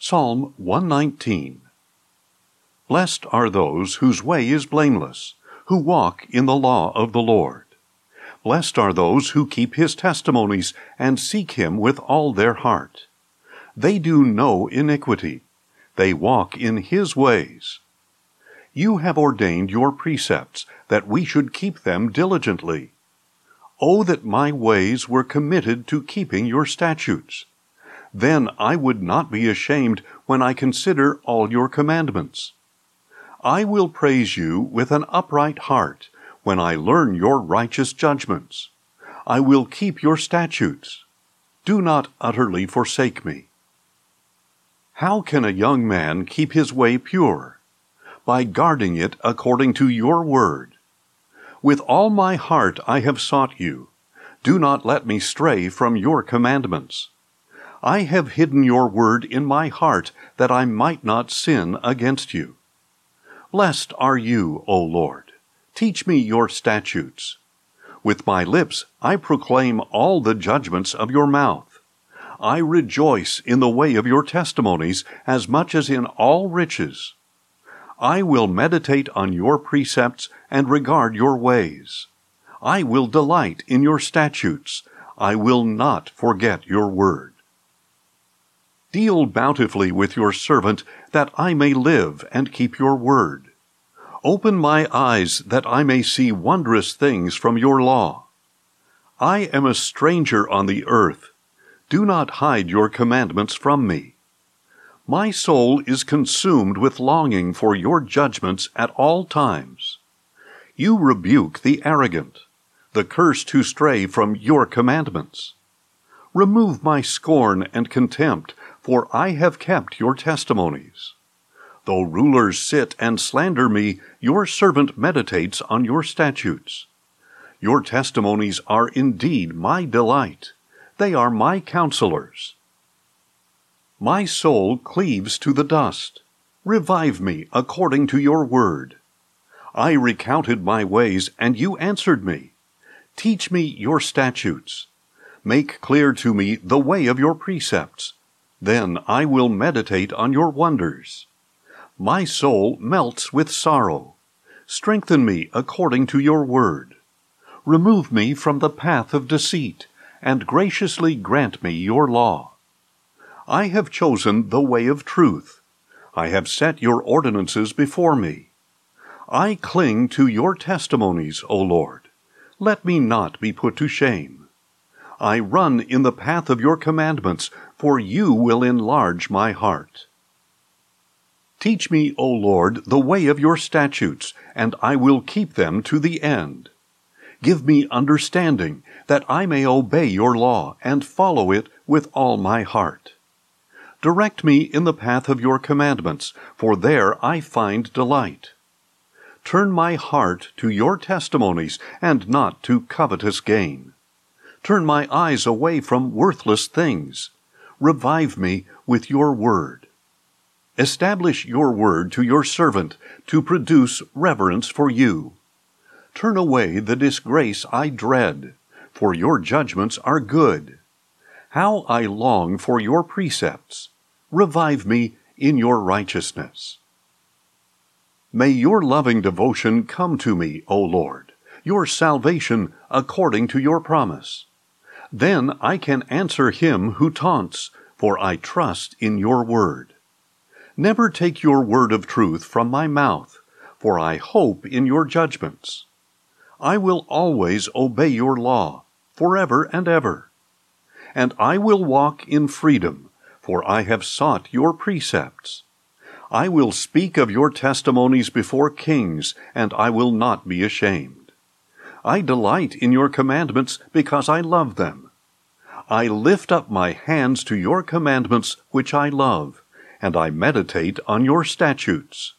Psalm 119. Blessed are those whose way is blameless, who walk in the law of the Lord. Blessed are those who keep his testimonies and seek him with all their heart. They do no iniquity. They walk in his ways. You have ordained your precepts, that we should keep them diligently. Oh, that my ways were committed to keeping your statutes! Then I would not be ashamed when I consider all your commandments. I will praise you with an upright heart when I learn your righteous judgments. I will keep your statutes. Do not utterly forsake me. How can a young man keep his way pure? By guarding it according to your word. With all my heart I have sought you. Do not let me stray from your commandments. I have hidden your word in my heart, that I might not sin against you. Blessed are you, O Lord. Teach me your statutes. With my lips I proclaim all the judgments of your mouth. I rejoice in the way of your testimonies as much as in all riches. I will meditate on your precepts and regard your ways. I will delight in your statutes. I will not forget your word. Deal bountifully with your servant, that I may live and keep your word. Open my eyes, that I may see wondrous things from your law. I am a stranger on the earth. Do not hide your commandments from me. My soul is consumed with longing for your judgments at all times. You rebuke the arrogant, the cursed who stray from your commandments. Remove my scorn and contempt, for I have kept your testimonies. Though rulers sit and slander me, your servant meditates on your statutes. Your testimonies are indeed my delight. They are my counselors. My soul cleaves to the dust. Revive me according to your word. I recounted my ways, and you answered me. Teach me your statutes. Make clear to me the way of your precepts. Then I will meditate on your wonders. My soul melts with sorrow. Strengthen me according to your word. Remove me from the path of deceit, and graciously grant me your law. I have chosen the way of truth. I have set your ordinances before me. I cling to your testimonies, O Lord. Let me not be put to shame. I run in the path of your commandments, for you will enlarge my heart. Teach me, O Lord, the way of your statutes, and I will keep them to the end. Give me understanding, that I may obey your law and follow it with all my heart. Direct me in the path of your commandments, for there I find delight. Turn my heart to your testimonies, and not to covetous gain. Turn my eyes away from worthless things. Revive me with your word. Establish your word to your servant, to produce reverence for you. Turn away the disgrace I dread, for your judgments are good. How I long for your precepts! Revive me in your righteousness. May your loving devotion come to me, O Lord, your salvation according to your promise. Then I can answer him who taunts, for I trust in your word. Never take your word of truth from my mouth, for I hope in your judgments. I will always obey your law, forever and ever. And I will walk in freedom, for I have sought your precepts. I will speak of your testimonies before kings, and I will not be ashamed. I delight in your commandments because I love them. I lift up my hands to your commandments which I love, and I meditate on your statutes.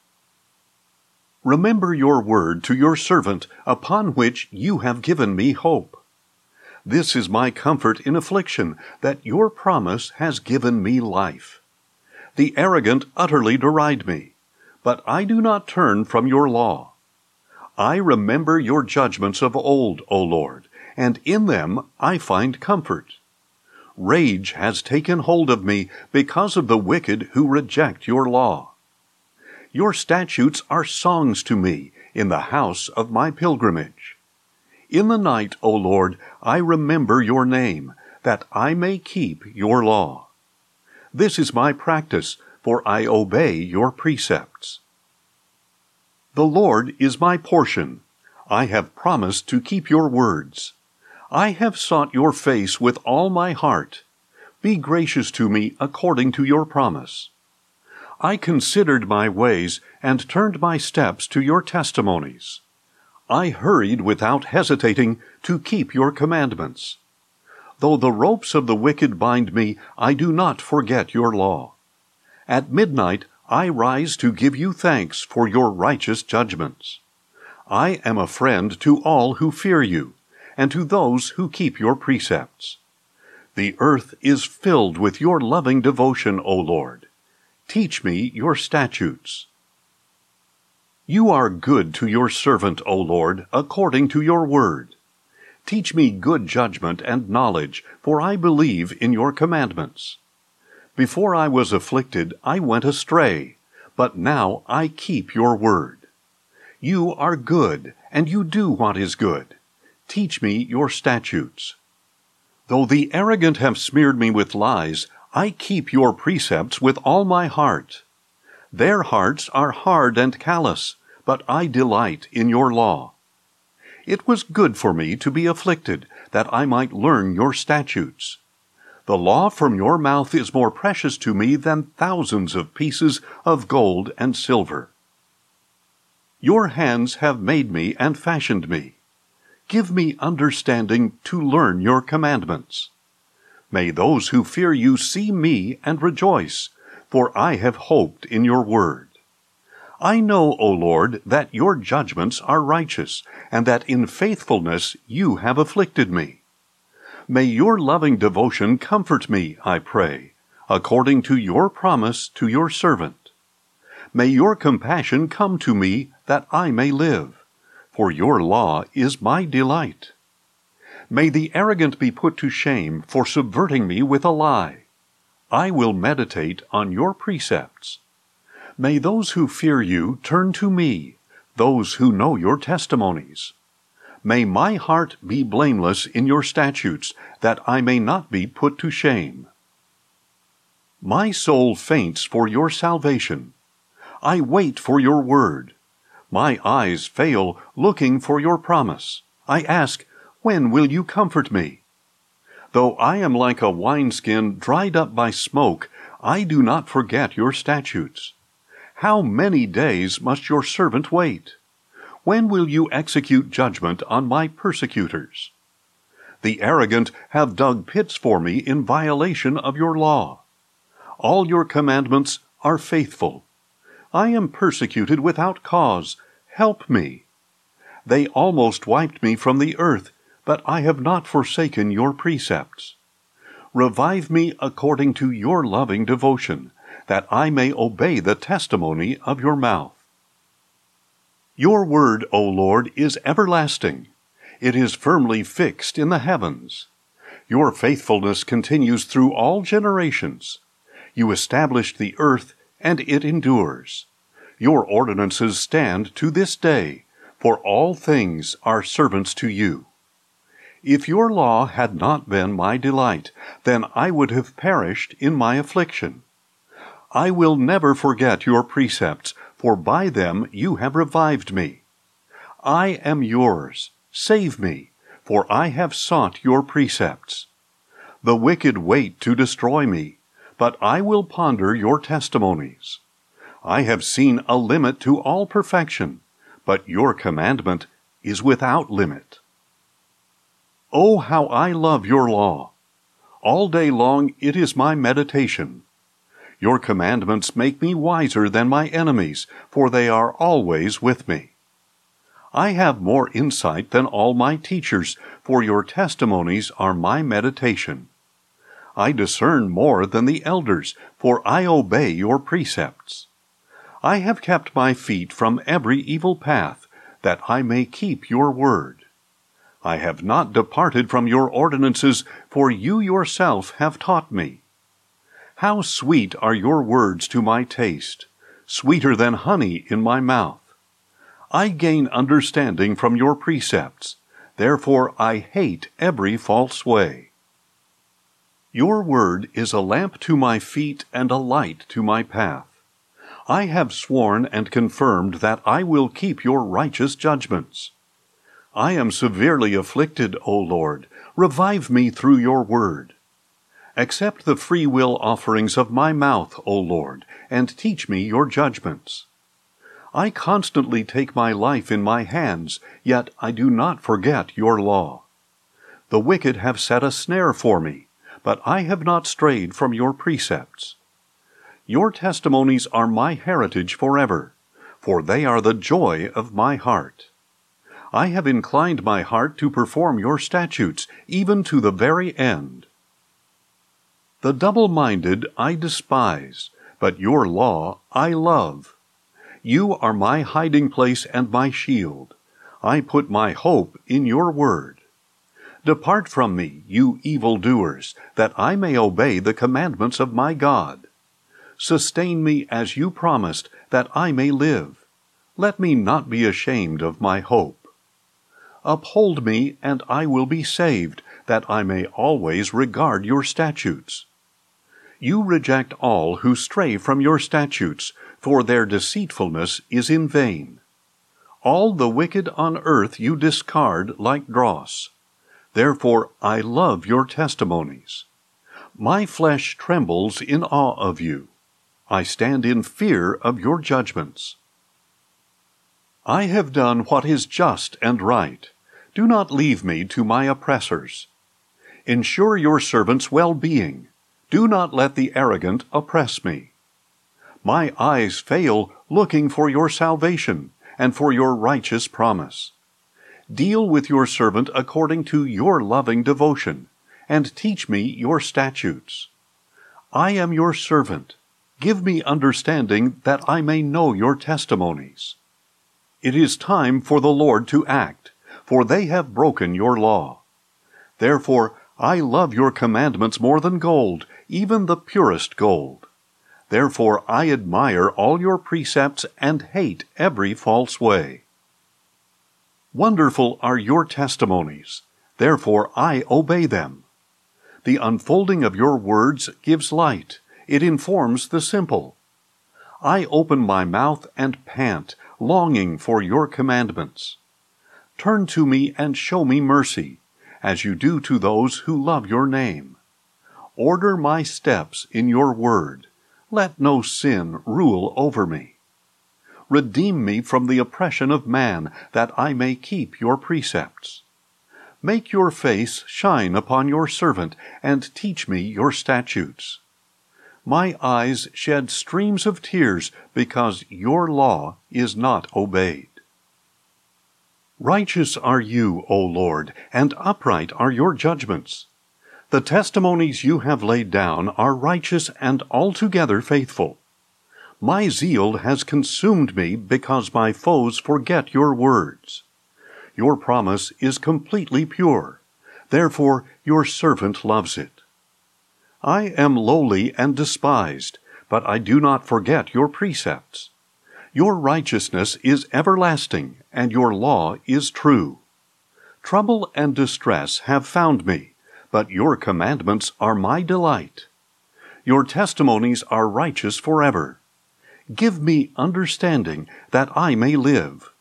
Remember your word to your servant, upon which you have given me hope. This is my comfort in affliction, that your promise has given me life. The arrogant utterly deride me, but I do not turn from your law. I remember your judgments of old, O Lord, and in them I find comfort. Rage has taken hold of me because of the wicked who reject your law. Your statutes are songs to me in the house of my pilgrimage. In the night, O Lord, I remember your name, that I may keep your law. This is my practice, for I obey your precepts. The Lord is my portion. I have promised to keep your words. I have sought your face with all my heart. Be gracious to me according to your promise. I considered my ways and turned my steps to your testimonies. I hurried without hesitating to keep your commandments. Though the ropes of the wicked bind me, I do not forget your law. At midnight I rise to give you thanks for your righteous judgments. I am a friend to all who fear you, and to those who keep your precepts. The earth is filled with your loving devotion, O Lord. Teach me your statutes. You are good to your servant, O Lord, according to your word. Teach me good judgment and knowledge, for I believe in your commandments. Before I was afflicted, I went astray, but now I keep your word. You are good, and you do what is good. Teach me your statutes. Though the arrogant have smeared me with lies, I keep your precepts with all my heart. Their hearts are hard and callous, but I delight in your law. It was good for me to be afflicted, that I might learn your statutes. The law from your mouth is more precious to me than thousands of pieces of gold and silver. Your hands have made me and fashioned me. Give me understanding to learn your commandments. May those who fear you see me and rejoice, for I have hoped in your word. I know, O Lord, that your judgments are righteous, and that in faithfulness you have afflicted me. May your loving devotion comfort me, I pray, according to your promise to your servant. May your compassion come to me, that I may live, for your law is my delight. May the arrogant be put to shame for subverting me with a lie. I will meditate on your precepts. May those who fear you turn to me, those who know your testimonies. May my heart be blameless in your statutes, that I may not be put to shame. My soul faints for your salvation. I wait for your word. My eyes fail, looking for your promise. I ask, when will you comfort me? Though I am like a wineskin dried up by smoke, I do not forget your statutes. How many days must your servant wait? When will you execute judgment on my persecutors? The arrogant have dug pits for me in violation of your law. All your commandments are faithful. I am persecuted without cause. Help me. They almost wiped me from the earth, but I have not forsaken your precepts. Revive me according to your loving devotion, that I may obey the testimony of your mouth. Your word, O Lord, is everlasting. It is firmly fixed in the heavens. Your faithfulness continues through all generations. You established the earth, and it endures. Your ordinances stand to this day, for all things are servants to you. If your law had not been my delight, then I would have perished in my affliction. I will never forget your precepts, for by them you have revived me. I am yours. Save me, for I have sought your precepts. The wicked wait to destroy me, but I will ponder your testimonies. I have seen a limit to all perfection, but your commandment is without limit. Oh, how I love your law! All day long it is my meditation. Your commandments make me wiser than my enemies, for they are always with me. I have more insight than all my teachers, for your testimonies are my meditation. I discern more than the elders, for I obey your precepts. I have kept my feet from every evil path, that I may keep your word. I have not departed from your ordinances, for you yourself have taught me. How sweet are your words to my taste, sweeter than honey in my mouth. I gain understanding from your precepts, therefore I hate every false way. Your word is a lamp to my feet and a light to my path. I have sworn and confirmed that I will keep your righteous judgments. I am severely afflicted, O Lord. Revive me through your word. Accept the free will offerings of my mouth, O Lord, and teach me your judgments. I constantly take my life in my hands, yet I do not forget your law. The wicked have set a snare for me, but I have not strayed from your precepts. Your testimonies are my heritage forever, for they are the joy of my heart. I have inclined my heart to perform your statutes, even to the very end. The double-minded I despise, but your law I love. You are my hiding place and my shield. I put my hope in your word. Depart from me, you evildoers, that I may obey the commandments of my God. Sustain me as you promised, that I may live. Let me not be ashamed of my hope. Uphold me, and I will be saved, that I may always regard your statutes. You reject all who stray from your statutes, for their deceitfulness is in vain. All the wicked on earth you discard like dross. Therefore I love your testimonies. My flesh trembles in awe of you. I stand in fear of your judgments. I have done what is just and right. Do not leave me to my oppressors. Ensure your servant's well-being. Do not let the arrogant oppress me. My eyes fail looking for your salvation and for your righteous promise. Deal with your servant according to your loving devotion, and teach me your statutes. I am your servant. Give me understanding that I may know your testimonies. It is time for the Lord to act, for they have broken your law. Therefore I love your commandments more than gold, even the purest gold. Therefore I admire all your precepts and hate every false way. Wonderful are your testimonies, therefore I obey them. The unfolding of your words gives light, it informs the simple. I open my mouth and pant, longing for your commandments. Turn to me and show me mercy, as you do to those who love your name. Order my steps in your word. Let no sin rule over me. Redeem me from the oppression of man, that I may keep your precepts. Make your face shine upon your servant, and teach me your statutes. My eyes shed streams of tears, because your law is not obeyed. Righteous are you, O Lord, and upright are your judgments. The testimonies you have laid down are righteous and altogether faithful. My zeal has consumed me because my foes forget your words. Your promise is completely pure, therefore your servant loves it. I am lowly and despised, but I do not forget your precepts. Your righteousness is everlasting, and your law is true. Trouble and distress have found me, but your commandments are my delight. Your testimonies are righteous forever. Give me understanding, that I may live.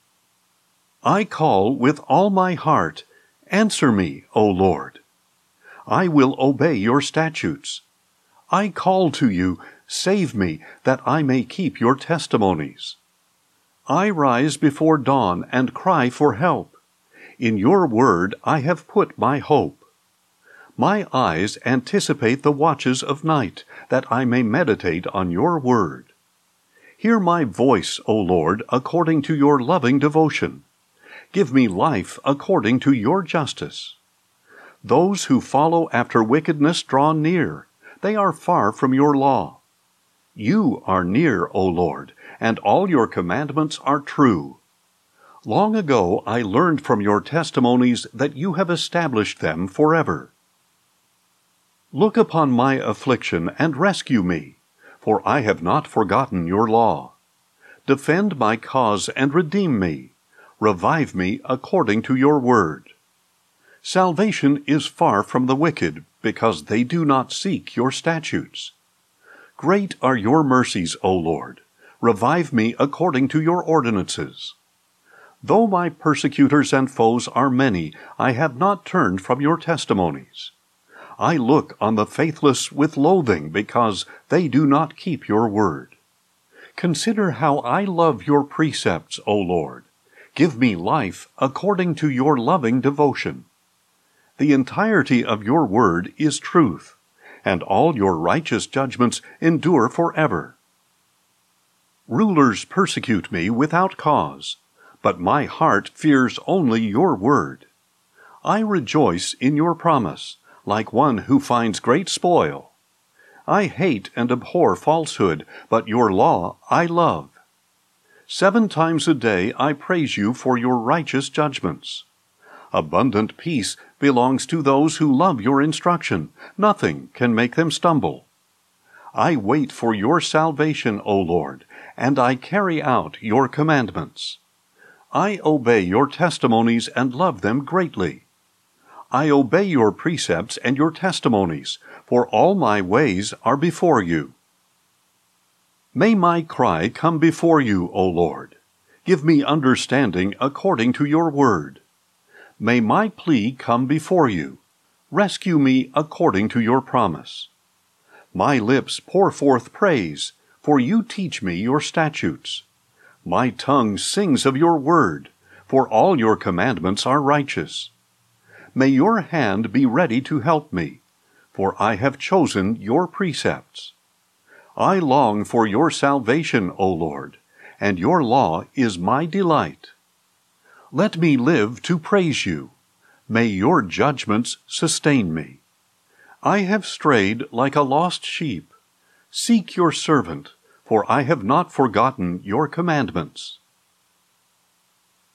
I call with all my heart. Answer me, O Lord. I will obey your statutes. I call to you, save me, that I may keep your testimonies. I rise before dawn and cry for help. In your word I have put my hope. My eyes anticipate the watches of night, that I may meditate on your word. Hear my voice, O Lord, according to your loving devotion. Give me life according to your justice. Those who follow after wickedness draw near. They are far from your law. You are near, O Lord, and all your commandments are true. Long ago I learned from your testimonies that you have established them forever. Look upon my affliction and rescue me, for I have not forgotten your law. Defend my cause and redeem me. Revive me according to your word. Salvation is far from the wicked, because they do not seek your statutes. Great are your mercies, O Lord. Revive me according to your ordinances. Though my persecutors and foes are many, I have not turned from your testimonies. I look on the faithless with loathing, because they do not keep your word. Consider how I love your precepts, O Lord. Give me life according to your loving devotion. The entirety of your word is truth, and all your righteous judgments endure forever. Rulers persecute me without cause, but my heart fears only your word. I rejoice in your promise, like one who finds great spoil. I hate and abhor falsehood, but your law I love. 7 times a day I praise you for your righteous judgments. Abundant peace belongs to those who love your instruction. Nothing can make them stumble. I wait for your salvation, O Lord, and I carry out your commandments. I obey your testimonies and love them greatly. I obey your precepts and your testimonies, for all my ways are before you. May my cry come before you, O Lord. Give me understanding according to your word. May my plea come before you. Rescue me according to your promise. My lips pour forth praise, for you teach me your statutes. My tongue sings of your word, for all your commandments are righteous. May your hand be ready to help me, for I have chosen your precepts. I long for your salvation, O Lord, and your law is my delight. Let me live to praise you. May your judgments sustain me. I have strayed like a lost sheep. Seek your servant, for I have not forgotten your commandments.